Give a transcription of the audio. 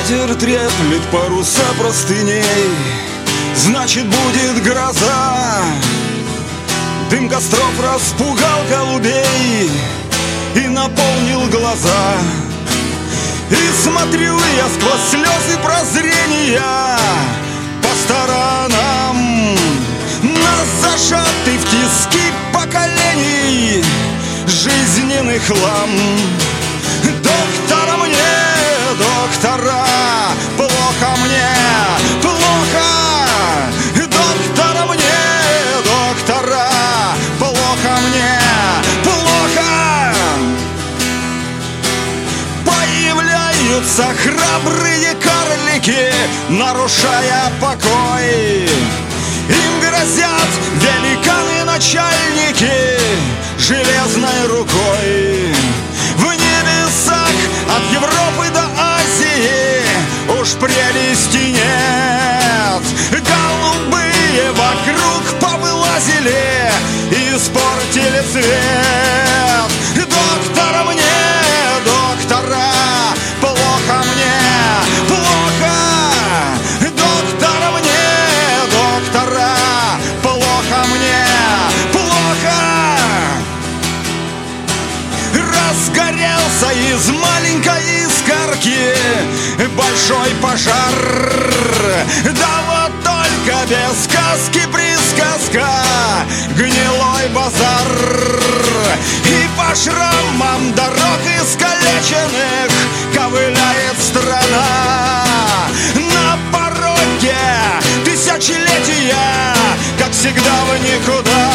Ветер треплет паруса простыней, значит, будет гроза. Дым костров распугал голубей и наполнил глаза. И смотрю я сквозь слезы прозрения по сторонам. Нас зажаты в тиски поколений жизненный хлам. Доктора мне, доктора, плохо мне, плохо. Доктора мне, доктора, плохо мне, плохо. Появляются храбрые карлики, нарушая покой. Им грозят великаны-начальники железной рукой. В небесах от Европы до Азии уж прелести нет. Голубые вокруг повылазили и испортили цвет. Доктора мне, доктора, плохо мне, плохо. Доктора мне, доктора, плохо мне, плохо. Разгорелся из маленькой искорки большой пожар. Да вот только без сказки-присказка, гнилой базар. И по шрамам дорог искалеченных ковыляет страна. На пороге тысячелетия, как всегда в никуда.